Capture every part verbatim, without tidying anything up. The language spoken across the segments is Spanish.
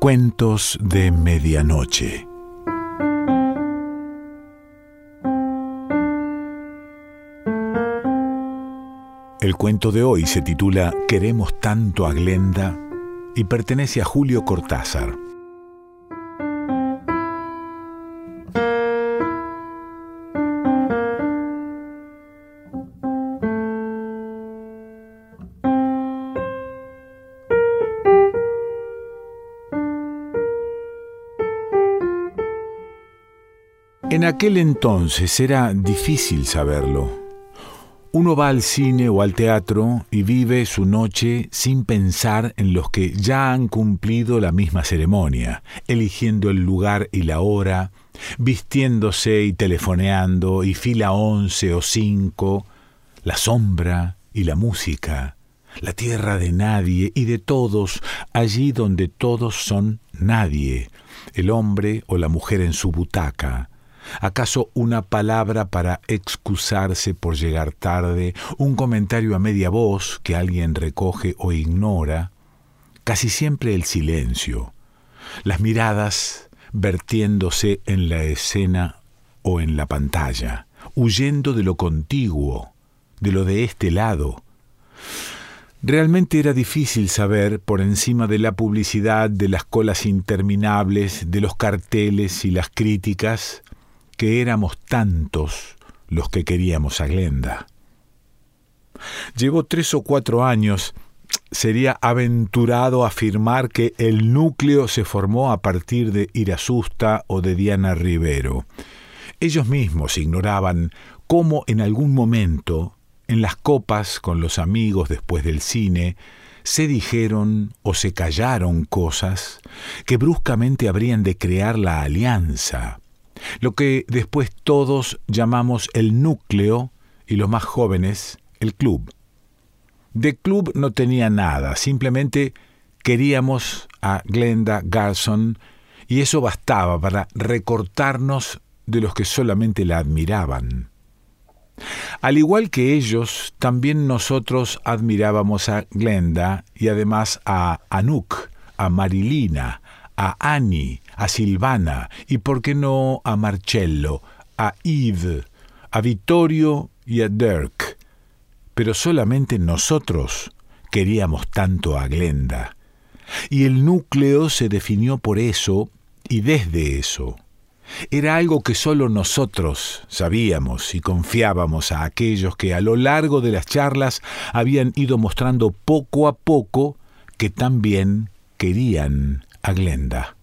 Cuentos de medianoche. El cuento de hoy se titula Queremos tanto a Glenda y pertenece a Julio Cortázar. En aquel entonces era difícil saberlo. Uno va al cine o al teatro y vive su noche sin pensar en los que ya han cumplido la misma ceremonia, eligiendo el lugar y la hora, vistiéndose y telefoneando, y fila once o cinco, la sombra y la música, la tierra de nadie y de todos, allí donde todos son nadie, el hombre o la mujer en su butaca. ¿Acaso una palabra para excusarse por llegar tarde, un comentario a media voz que alguien recoge o ignora? Casi siempre el silencio, las miradas vertiéndose en la escena o en la pantalla, huyendo de lo contiguo, de lo de este lado. Realmente era difícil saber, por encima de la publicidad, de las colas interminables, de los carteles y las críticas, que éramos tantos los que queríamos a Glenda. Llevo tres o cuatro años. Sería aventurado afirmar que el núcleo se formó a partir de Irasusta o de Diana Rivero. Ellos mismos ignoraban cómo en algún momento, en las copas con los amigos después del cine, se dijeron o se callaron cosas que bruscamente habrían de crear la alianza, lo que después todos llamamos el núcleo y los más jóvenes el club. De club no tenía nada, simplemente queríamos a Glenda Garson y eso bastaba para recortarnos de los que solamente la admiraban. Al igual que ellos, también nosotros admirábamos a Glenda y además a Anouk, a Marilina, a Annie, a Silvana y, por qué no, a Marcello, a Yves, a Vittorio y a Dirk. Pero solamente nosotros queríamos tanto a Glenda. Y el núcleo se definió por eso y desde eso. Era algo que solo nosotros sabíamos y confiábamos a aquellos que a lo largo de las charlas habían ido mostrando poco a poco que también querían a Glenda.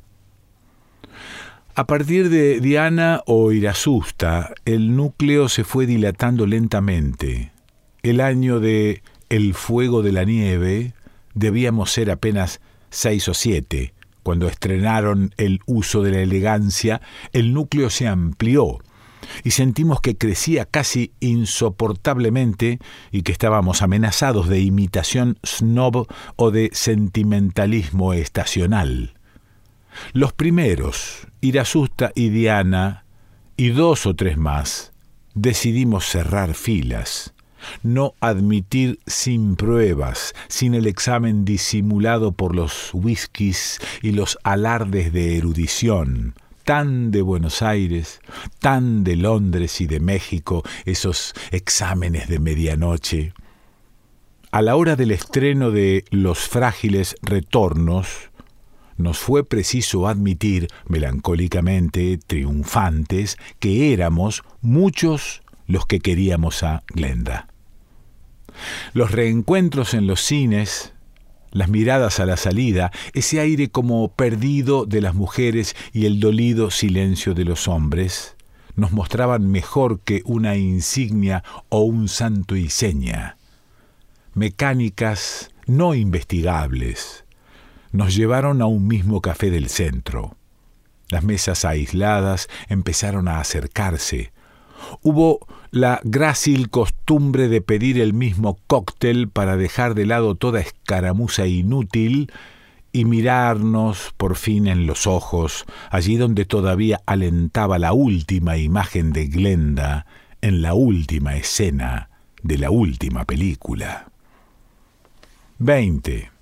A partir de Diana o Irasusta, el núcleo se fue dilatando lentamente. El año de El fuego de la nieve debíamos ser apenas seis o siete. Cuando estrenaron El uso de la elegancia, el núcleo se amplió y sentimos que crecía casi insoportablemente y que estábamos amenazados de imitación snob o de sentimentalismo estacional. Los primeros, Irasusta y Diana, y dos o tres más, decidimos cerrar filas, no admitir sin pruebas, sin el examen disimulado por los whiskies y los alardes de erudición, tan de Buenos Aires, tan de Londres y de México, esos exámenes de medianoche. A la hora del estreno de Los frágiles retornos, nos fue preciso admitir, melancólicamente triunfantes, que éramos muchos los que queríamos a Glenda. Los reencuentros en los cines, las miradas a la salida, ese aire como perdido de las mujeres y el dolido silencio de los hombres, nos mostraban mejor que una insignia o un santo y seña. Mecánicas no investigables nos llevaron a un mismo café del centro. Las mesas aisladas empezaron a acercarse. Hubo la grácil costumbre de pedir el mismo cóctel para dejar de lado toda escaramuza inútil y mirarnos por fin en los ojos, allí donde todavía alentaba la última imagen de Glenda en la última escena de la última película. Veinte,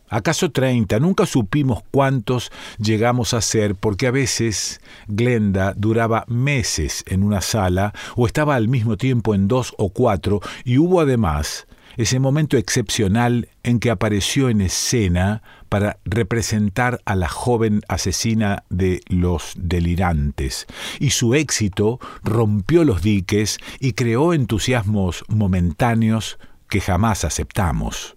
¿Acaso treinta? Nunca supimos cuántos llegamos a ser, porque a veces Glenda duraba meses en una sala o estaba al mismo tiempo en dos o cuatro, y hubo además ese momento excepcional en que apareció en escena para representar a la joven asesina de los delirantes, y su éxito rompió los diques y creó entusiasmos momentáneos que jamás aceptamos.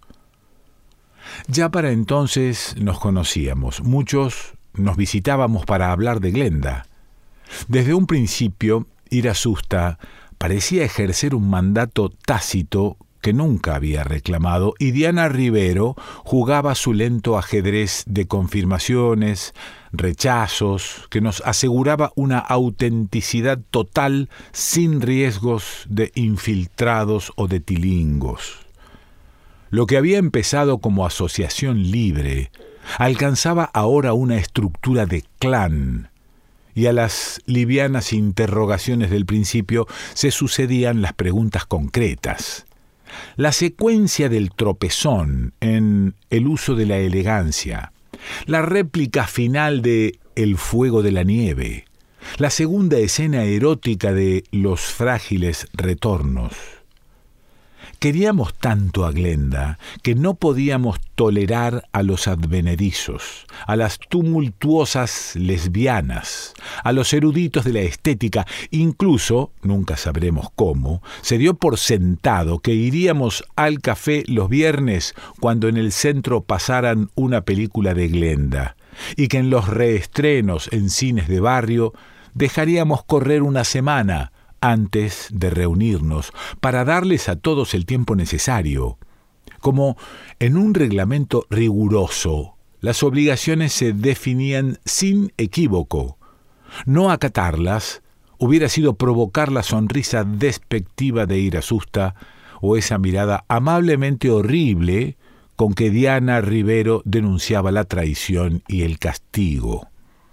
Ya para entonces nos conocíamos, muchos nos visitábamos para hablar de Glenda. Desde un principio, Irasusta parecía ejercer un mandato tácito que nunca había reclamado, y Diana Rivero jugaba su lento ajedrez de confirmaciones, rechazos, que nos aseguraba una autenticidad total sin riesgos de infiltrados o de tilingos. Lo que había empezado como asociación libre alcanzaba ahora una estructura de clan, y a las livianas interrogaciones del principio se sucedían las preguntas concretas. La secuencia del tropezón en el uso de la elegancia, la réplica final de El fuego de la nieve, la segunda escena erótica de Los frágiles retornos. Queríamos tanto a Glenda que no podíamos tolerar a los advenedizos, a las tumultuosas lesbianas, a los eruditos de la estética. Incluso, nunca sabremos cómo, se dio por sentado que iríamos al café los viernes cuando en el centro pasaran una película de Glenda, y que en los reestrenos en cines de barrio dejaríamos correr una semana antes de reunirnos, para darles a todos el tiempo necesario. Como en un reglamento riguroso, las obligaciones se definían sin equívoco. No acatarlas hubiera sido provocar la sonrisa despectiva de Irasusta o esa mirada amablemente horrible con que Diana Rivero denunciaba la traición y el castigo.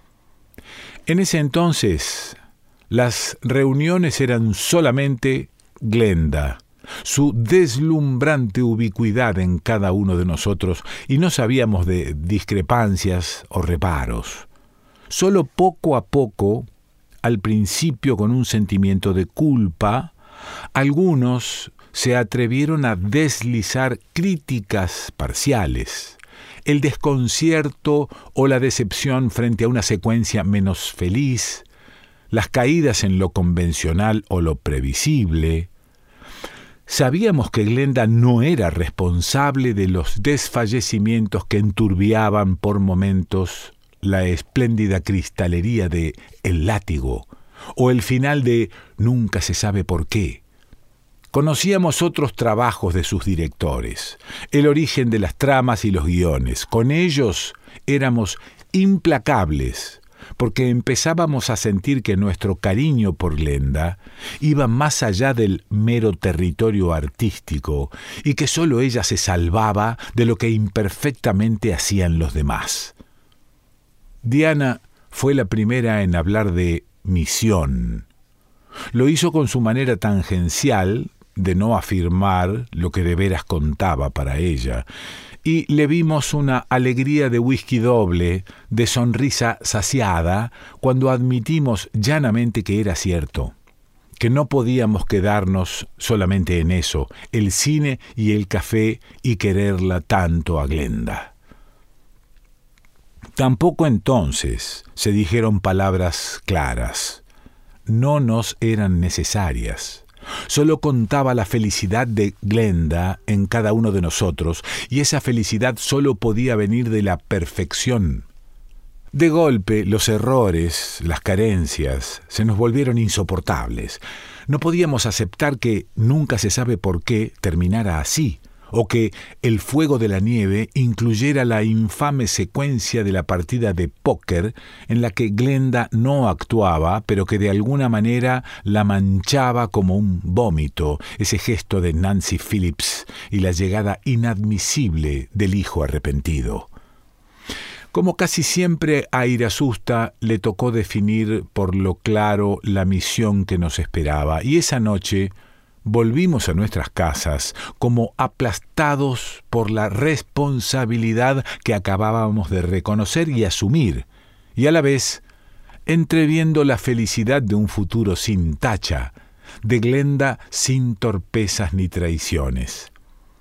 En ese entonces, las reuniones eran solamente Glenda, su deslumbrante ubicuidad en cada uno de nosotros, y no sabíamos de discrepancias o reparos. Solo poco a poco, al principio con un sentimiento de culpa, algunos se atrevieron a deslizar críticas parciales. El desconcierto o la decepción frente a una secuencia menos feliz, las caídas en lo convencional o lo previsible. Sabíamos que Glenda no era responsable de los desfallecimientos que enturbiaban por momentos la espléndida cristalería de El látigo o el final de Nunca se sabe por qué. Conocíamos otros trabajos de sus directores, el origen de las tramas y los guiones. Con ellos éramos implacables, porque empezábamos a sentir que nuestro cariño por Glenda iba más allá del mero territorio artístico y que sólo ella se salvaba de lo que imperfectamente hacían los demás. Diana fue la primera en hablar de misión. Lo hizo con su manera tangencial de no afirmar lo que de veras contaba para ella, y le vimos una alegría de whisky doble, de sonrisa saciada, cuando admitimos llanamente que era cierto, que no podíamos quedarnos solamente en eso, el cine y el café, y quererla tanto a Glenda. Tampoco entonces se dijeron palabras claras. No nos eran necesarias. Solo contaba la felicidad de Glenda en cada uno de nosotros, y esa felicidad solo podía venir de la perfección. De golpe, los errores, las carencias, se nos volvieron insoportables. No podíamos aceptar que Nunca se sabe por qué terminara así, o que El fuego de la nieve incluyera la infame secuencia de la partida de póker en la que Glenda no actuaba, pero que de alguna manera la manchaba como un vómito, ese gesto de Nancy Phillips y la llegada inadmisible del hijo arrepentido. Como casi siempre a Irasusta le tocó definir por lo claro la misión que nos esperaba, y esa noche volvimos a nuestras casas como aplastados por la responsabilidad que acabábamos de reconocer y asumir, y a la vez entreviendo la felicidad de un futuro sin tacha, de Glenda sin torpezas ni traiciones.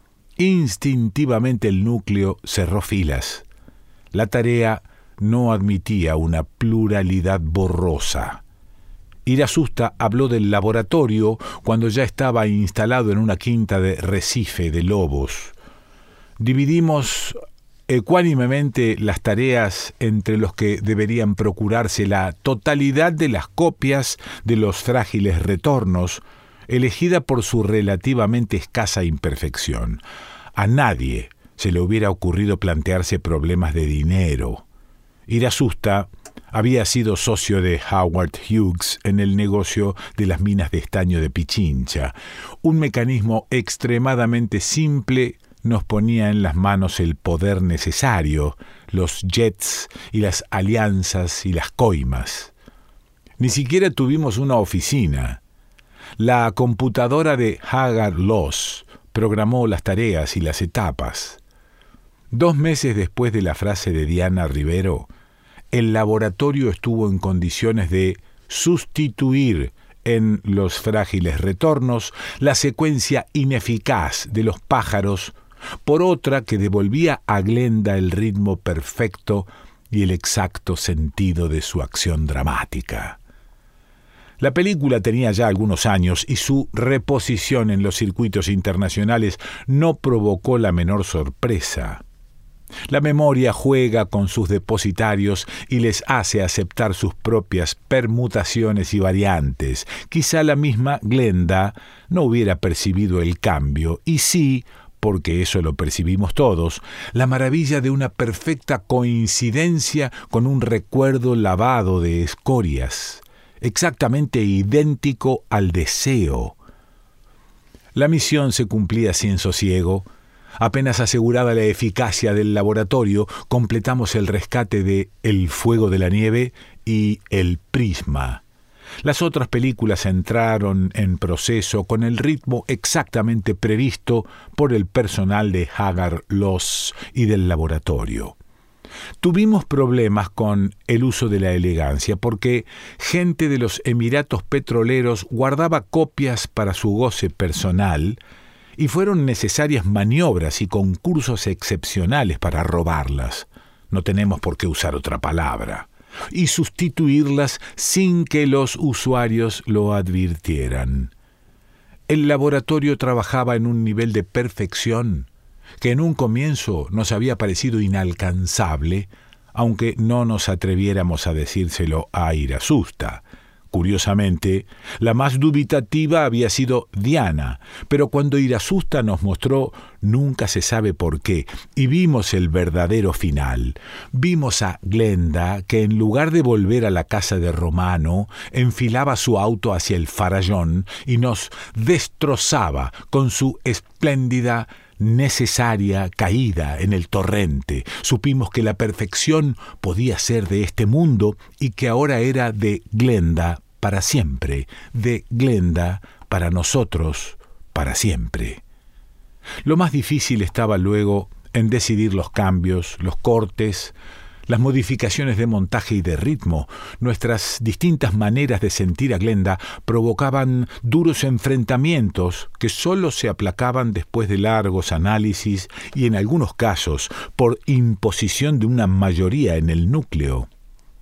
Instintivamente el núcleo cerró filas. La tarea no admitía una pluralidad borrosa. Irasusta habló del laboratorio cuando ya estaba instalado en una quinta de Recife de Lobos. Dividimos ecuánimemente las tareas entre los que deberían procurarse la totalidad de las copias de los frágiles retornos, elegida por su relativamente escasa imperfección. A nadie se le hubiera ocurrido plantearse problemas de dinero. Irasusta había sido socio de Howard Hughes en el negocio de las minas de estaño de Pichincha. Un mecanismo extremadamente simple nos ponía en las manos el poder necesario, los jets y las alianzas y las coimas. Ni siquiera tuvimos una oficina. La computadora de Hagar Loss programó las tareas y las etapas. Dos meses después de la frase de Diana Rivero, el laboratorio estuvo en condiciones de sustituir en los frágiles retornos la secuencia ineficaz de los pájaros por otra que devolvía a Glenda el ritmo perfecto y el exacto sentido de su acción dramática. La película tenía ya algunos años y su reposición en los circuitos internacionales no provocó la menor sorpresa. La memoria juega con sus depositarios y les hace aceptar sus propias permutaciones y variantes. Quizá la misma Glenda no hubiera percibido el cambio, y sí, porque eso lo percibimos todos, la maravilla de una perfecta coincidencia con un recuerdo lavado de escorias, exactamente idéntico al deseo. La misión se cumplía sin sosiego. Apenas asegurada la eficacia del laboratorio, completamos el rescate de El fuego de la nieve y El prisma. Las otras películas entraron en proceso con el ritmo exactamente previsto por el personal de Hagar Loss y del laboratorio. Tuvimos problemas con el uso de la elegancia porque gente de los Emiratos Petroleros guardaba copias para su goce personal y fueron necesarias maniobras y concursos excepcionales para robarlas. No tenemos por qué usar otra palabra. Y sustituirlas sin que los usuarios lo advirtieran. El laboratorio trabajaba en un nivel de perfección que en un comienzo nos había parecido inalcanzable, aunque no nos atreviéramos a decírselo a Irasusta. Curiosamente, la más dubitativa había sido Diana, pero cuando Irasusta nos mostró nunca se sabe por qué, y vimos el verdadero final, vimos a Glenda que en lugar de volver a la casa de Romano, enfilaba su auto hacia el farallón y nos destrozaba con su espléndida necesaria caída en el torrente. Supimos que la perfección podía ser de este mundo y que ahora era de Glenda para siempre, de Glenda para nosotros para siempre. Lo más difícil estaba luego en decidir los cambios, los cortes, las modificaciones de montaje y de ritmo. Nuestras distintas maneras de sentir a Glenda provocaban duros enfrentamientos que sólo se aplacaban después de largos análisis y en algunos casos por imposición de una mayoría en el núcleo.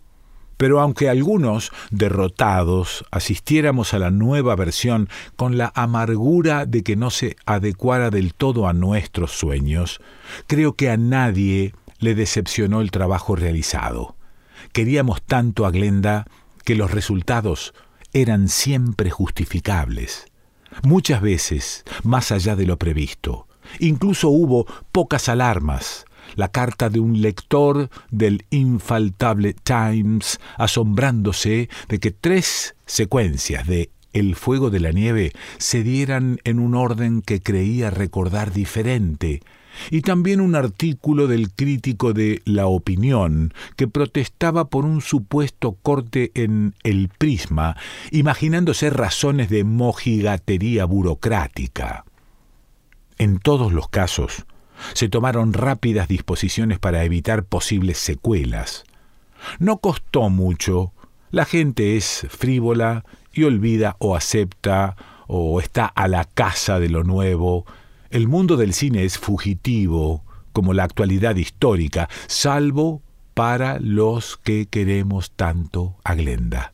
Pero aunque algunos, derrotados, asistiéramos a la nueva versión con la amargura de que no se adecuara del todo a nuestros sueños, creo que a nadie le decepcionó el trabajo realizado. Queríamos tanto a Glenda que los resultados eran siempre justificables. Muchas veces, más allá de lo previsto. Incluso hubo pocas alarmas. La carta de un lector del infaltable Times asombrándose de que tres secuencias de El fuego de la nieve se dieran en un orden que creía recordar diferente, y también un artículo del crítico de La Opinión que protestaba por un supuesto corte en El Prisma, imaginándose razones de mojigatería burocrática. En todos los casos, se tomaron rápidas disposiciones para evitar posibles secuelas. No costó mucho, la gente es frívola y olvida o acepta o está a la caza de lo nuevo. El mundo del cine es fugitivo, como la actualidad histórica, salvo para los que queremos tanto a Glenda.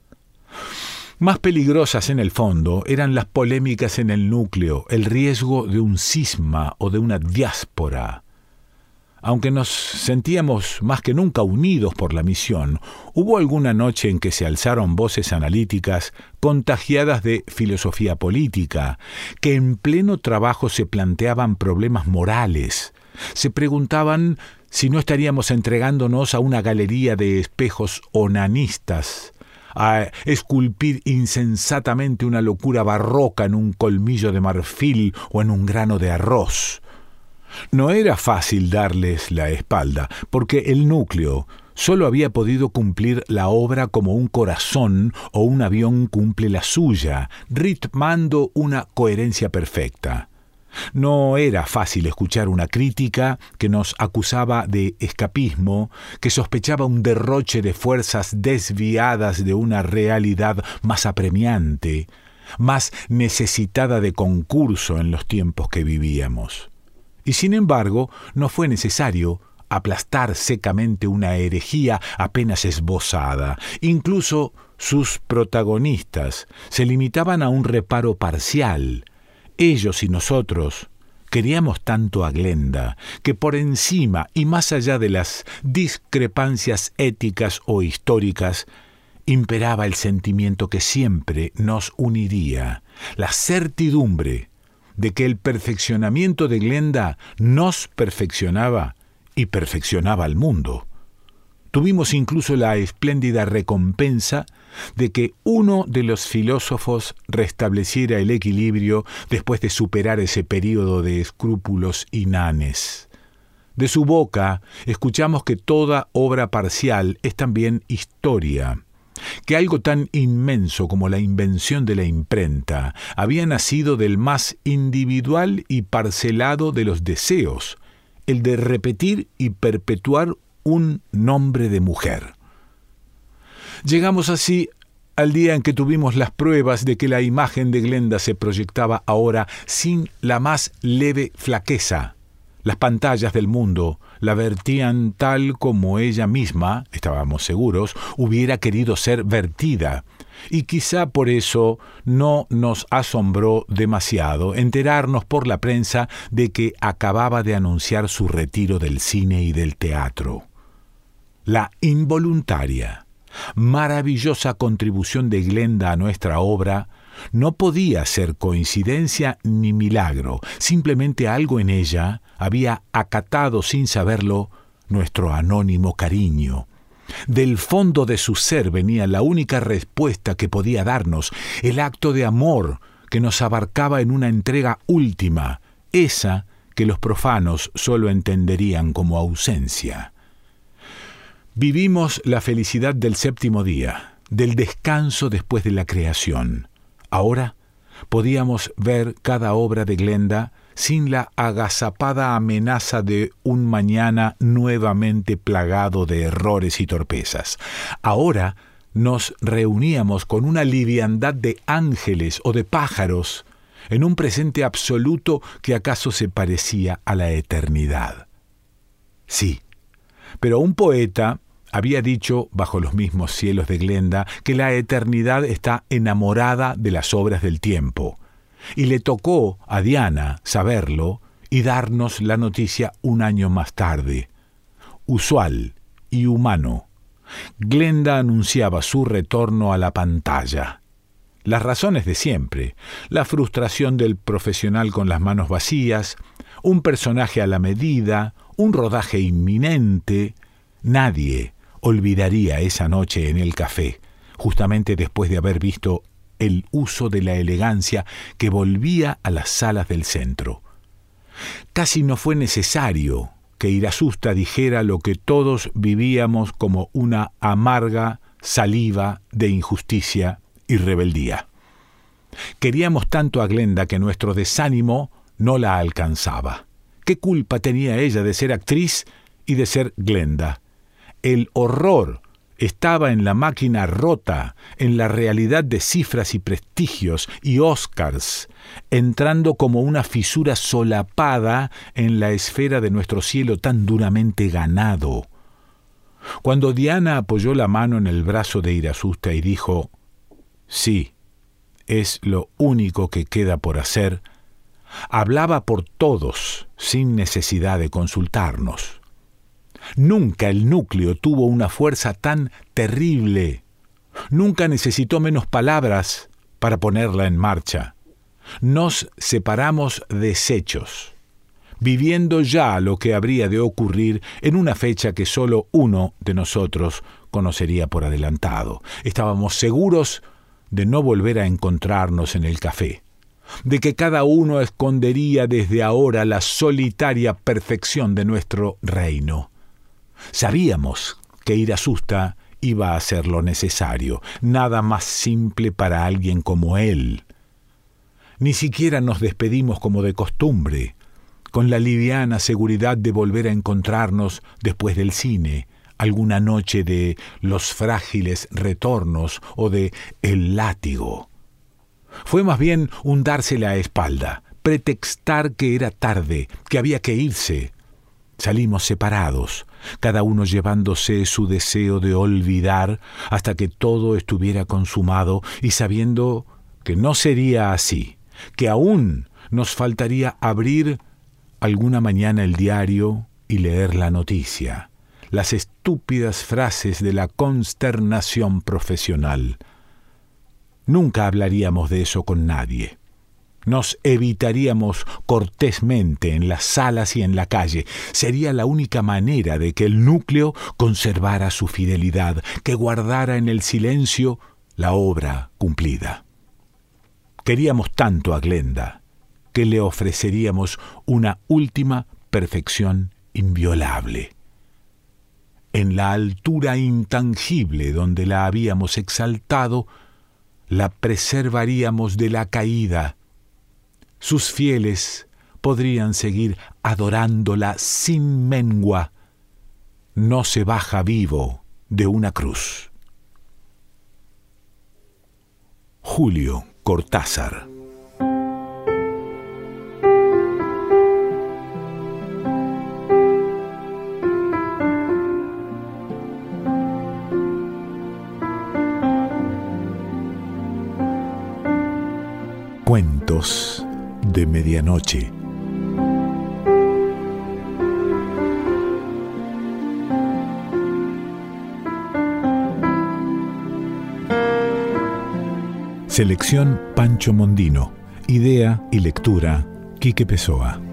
Más peligrosas en el fondo eran las polémicas en el núcleo, el riesgo de un cisma o de una diáspora. Aunque nos sentíamos más que nunca unidos por la misión, hubo alguna noche en que se alzaron voces analíticas contagiadas de filosofía política, que en pleno trabajo se planteaban problemas morales. Se preguntaban si no estaríamos entregándonos a una galería de espejos onanistas, a esculpir insensatamente una locura barroca en un colmillo de marfil o en un grano de arroz. No era fácil darles la espalda, porque el núcleo solo había podido cumplir la obra como un corazón o un avión cumple la suya, ritmando una coherencia perfecta. No era fácil escuchar una crítica que nos acusaba de escapismo, que sospechaba un derroche de fuerzas desviadas de una realidad más apremiante, más necesitada de concurso en los tiempos que vivíamos. Y sin embargo, no fue necesario aplastar secamente una herejía apenas esbozada. Incluso sus protagonistas se limitaban a un reparo parcial. Ellos y nosotros queríamos tanto a Glenda que por encima y más allá de las discrepancias éticas o históricas imperaba el sentimiento que siempre nos uniría, la certidumbre de que el perfeccionamiento de Glenda nos perfeccionaba y perfeccionaba al mundo. Tuvimos incluso la espléndida recompensa de que uno de los filósofos restableciera el equilibrio después de superar ese período de escrúpulos inanes. De su boca escuchamos que toda obra parcial es también historia, que algo tan inmenso como la invención de la imprenta había nacido del más individual y parcelado de los deseos, el de repetir y perpetuar un nombre de mujer. Llegamos así al día en que tuvimos las pruebas de que la imagen de Glenda se proyectaba ahora sin la más leve flaqueza. Las pantallas del mundo la vertían tal como ella misma, estábamos seguros, hubiera querido ser vertida. Y quizá por eso no nos asombró demasiado enterarnos por la prensa de que acababa de anunciar su retiro del cine y del teatro. La involuntaria, maravillosa contribución de Glenda a nuestra obra no podía ser coincidencia ni milagro, simplemente algo en ella había acatado sin saberlo nuestro anónimo cariño. Del fondo de su ser venía la única respuesta que podía darnos, el acto de amor que nos abarcaba en una entrega última, esa que los profanos solo entenderían como ausencia. Vivimos la felicidad del séptimo día, del descanso después de la creación. Ahora podíamos ver cada obra de Glenda sin la agazapada amenaza de un mañana nuevamente plagado de errores y torpezas. Ahora nos reuníamos con una liviandad de ángeles o de pájaros en un presente absoluto que acaso se parecía a la eternidad. Sí, pero un poeta había dicho, bajo los mismos cielos de Glenda, que la eternidad está enamorada de las obras del tiempo. Y le tocó a Diana saberlo y darnos la noticia un año más tarde. Usual y humano, Glenda anunciaba su retorno a la pantalla. Las razones de siempre, la frustración del profesional con las manos vacías, un personaje a la medida, un rodaje inminente. Nadie olvidaría esa noche en el café, justamente después de haber visto el uso de la elegancia que volvía a las salas del centro. Casi no fue necesario que Irasusta dijera lo que todos vivíamos como una amarga saliva de injusticia y rebeldía. Queríamos tanto a Glenda que nuestro desánimo no la alcanzaba. ¿Qué culpa tenía ella de ser actriz y de ser Glenda? El horror estaba en la máquina rota, en la realidad de cifras y prestigios y Oscars, entrando como una fisura solapada en la esfera de nuestro cielo tan duramente ganado. Cuando Diana apoyó la mano en el brazo de Irasusta y dijo, «Sí, es lo único que queda por hacer», hablaba por todos, sin necesidad de consultarnos. Nunca el núcleo tuvo una fuerza tan terrible. Nunca necesitó menos palabras para ponerla en marcha. Nos separamos deshechos, viviendo ya lo que habría de ocurrir en una fecha que solo uno de nosotros conocería por adelantado. Estábamos seguros de no volver a encontrarnos en el café, de que cada uno escondería desde ahora la solitaria perfección de nuestro reino. Sabíamos que Irasusta iba a hacer lo necesario, nada más simple para alguien como él. Ni siquiera nos despedimos como de costumbre, con la liviana seguridad de volver a encontrarnos después del cine, alguna noche de Los frágiles retornos o de El látigo. Fue más bien un darse la espalda, pretextar que era tarde, que había que irse. Salimos separados, cada uno llevándose su deseo de olvidar hasta que todo estuviera consumado y sabiendo que no sería así, que aún nos faltaría abrir alguna mañana el diario y leer la noticia, las estúpidas frases de la consternación profesional. Nunca hablaríamos de eso con nadie. Nos evitaríamos cortésmente en las salas y en la calle. Sería la única manera de que el núcleo conservara su fidelidad, que guardara en el silencio la obra cumplida. Queríamos tanto a Glenda que le ofreceríamos una última perfección inviolable. En la altura intangible donde la habíamos exaltado, la preservaríamos de la caída. Sus fieles podrían seguir adorándola sin mengua. No se baja vivo de una cruz. Julio Cortázar. Cuentos de medianoche. Selección Pancho Mondino. Idea y lectura Quique Pessoa.